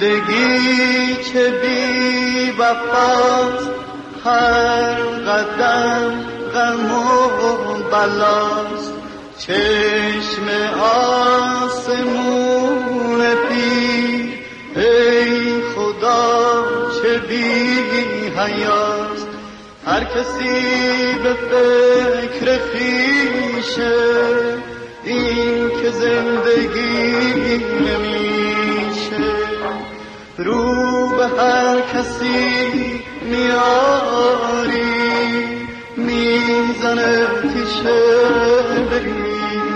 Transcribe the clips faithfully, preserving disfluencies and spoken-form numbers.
زندگی چه بی وفاست، هر قدم غم و بلاست. چشم آسمون پیر ای خدا چه بی حیاست. هر کسی به فکر خویشه، این که زندگی نمیشه. رو به هر کسی میاری، میزنه تیشه بریشه.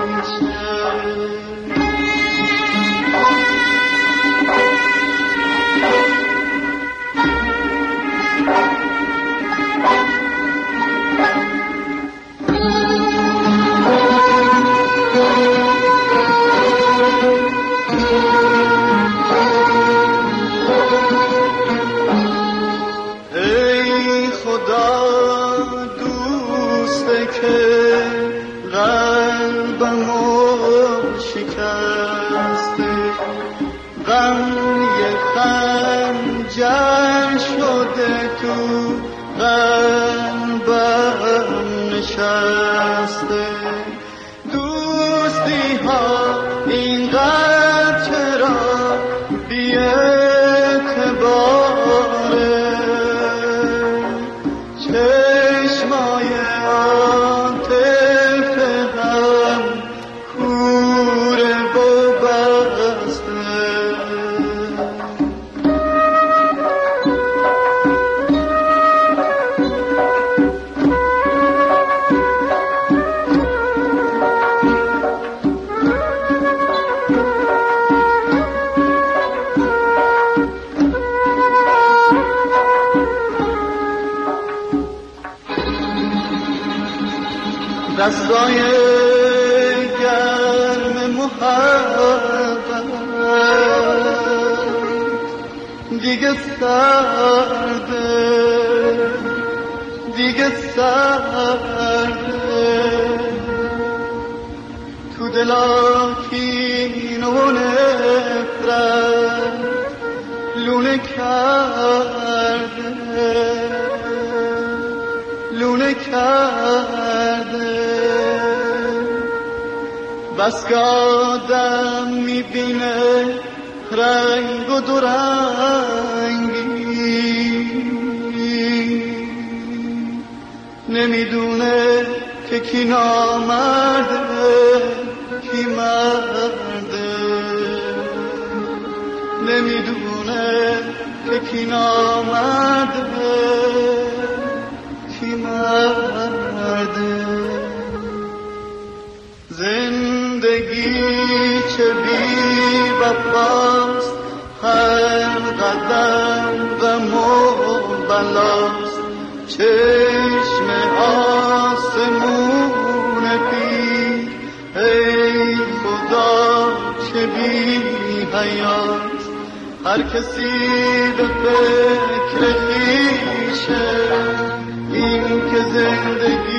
دوستی ها اینقدر چرا بی اعتباره، چشمای عاطف هم کوره و بسته. دستای گرم محبت دیگه سرده، دیگه سرده. تو دلا کین و نفرت لونه کرده، لونه کرده. بس که آدم میبینه رنگ و دو رنگی، نمیدونه که کی نامرده کی مرده، نمیدونه که کی نامرده کی مرده. زندگی چه بی وفاست، هر قدم غم و بلاست. چشم آسمون پیر ای خدا چه بی حیاست. هر کسی به فکر خویشه، این که زندگی